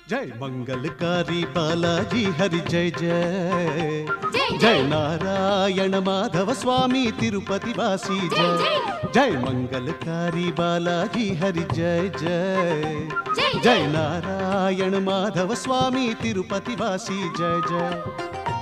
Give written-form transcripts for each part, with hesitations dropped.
जय मंगलकारी बालाजी हरि जय जय जय नारायण माधव स्वामी तिरुपति वासी जय जय मंगलकारी बालाजी हरि जय जय जय नारायण माधव स्वामी तिरुपति वासी जय जय।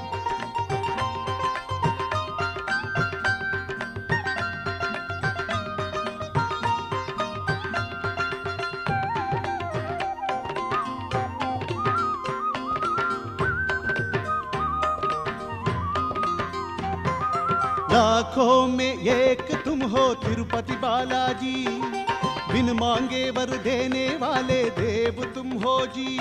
लाखों में एक तुम हो तिरुपति बालाजी, बिन मांगे वर देने वाले देव तुम हो जी।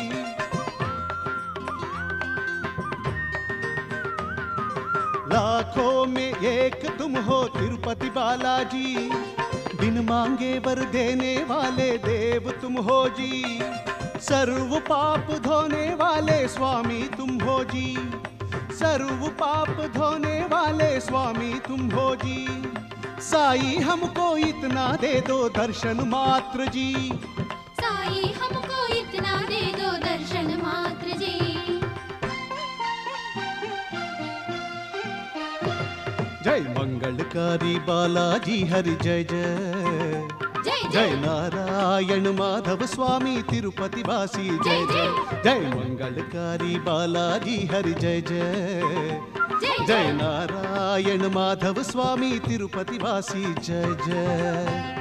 लाखों में एक तुम हो तिरुपति बालाजी, बिन मांगे वर देने वाले देव तुम हो जी। सर्व पाप धोने वाले स्वामी तुम हो जी, सर्व पाप धोने वाले स्वामी तुम हो जी। साई हमको इतना दे दो दर्शन मात्र जी, साई हमको इतना दे दो दर्शन मात्र जी। जय मंगलकारी बालाजी हरि जय जय जय नारायण माधव स्वामी तिरुपति वासी जय जय जय मंगलकारी बालाजी हरि जय जय जय नारायण माधव स्वामी तिरुपति वासी जय जय।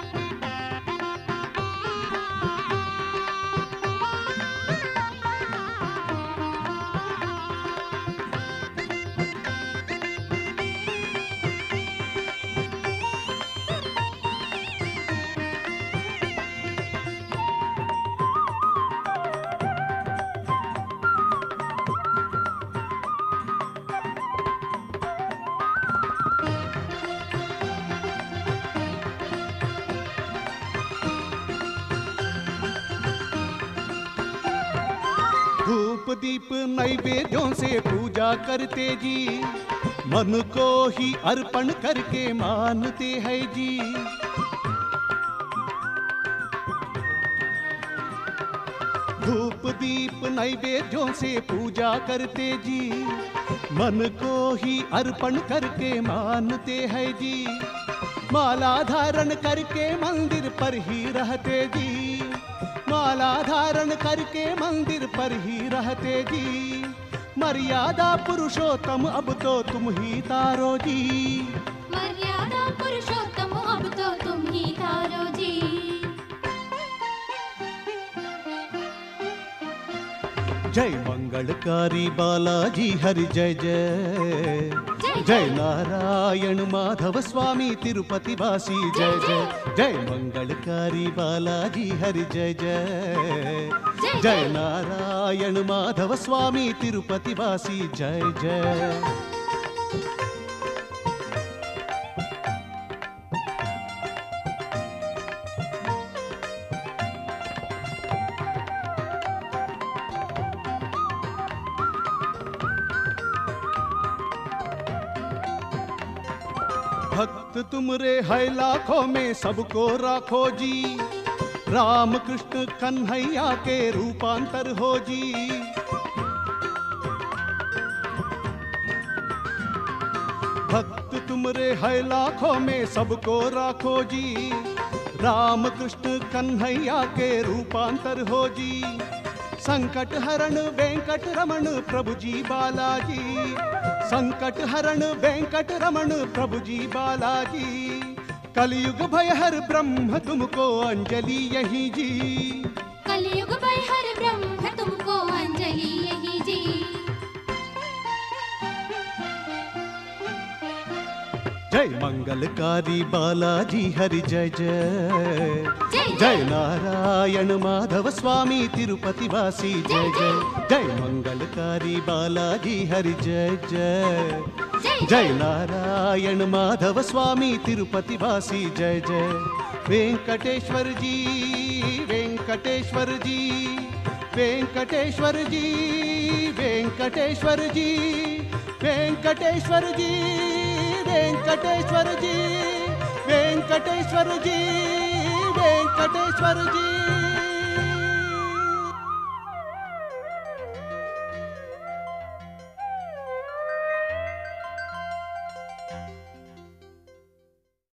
धूप दीप नैवेद्यों से पूजा करते जी, मन को ही अर्पण करके मानते हैं जी। धूप दीप नैवेद्यों से पूजा करते जी, मन को ही अर्पण करके मानते हैं जी। माला धारण करके मंदिर पर ही रहते जी, माला धारण करके मंदिर पर ही रहते जी। मर्यादा पुरुषोत्तम अब तो तुम ही तारो जी, मर्यादा पुरुषोत्तम अब तो तुम ही तारो जी। जय मंगलकारी बालाजी हरि जय जय जय नारायण माधव स्वामी तिरुपति वासी जय जय जय मंगलकारी बालाजी हरि जय जय जय नारायण माधव स्वामी तिरुपति वासी जय जय। भक्त तुम रे है लाखों में सबको राखो जी, राम कृष्ण कन्हैया के रूपांतर हो जी। भक्त तुम रे है लाखों में सबको राखो जी, राम कृष्ण कन्हैया के रूपांतर हो जी। संकट हरण वेंकट रमण प्रभु जी बालाजी, संकट हरण वेंकट रमण प्रभु जी बालाजी। कलयुग भयहर ब्रह्म तुमको अंजलि यही जी, कलयुग भयहर ब्रह्म तुमको अंजलि यही जी। जय मंगलकारी बालाजी हरि जय जय जय नारायण माधव स्वामी तिरुपति वासी जय जय जय मंगलकारी बालाजी हरि जय जय जय नारायण माधव स्वामी तिरुपति वासी जय जय। वेंकटेश्वर जी वेंकटेश्वर जी वेंकटेश्वर जी वेंकटेश्वर जी वेंकटेश्वर जी वेंकटेश्वर जी वेंकटेश्वर जी वेंकटेश्वर जी।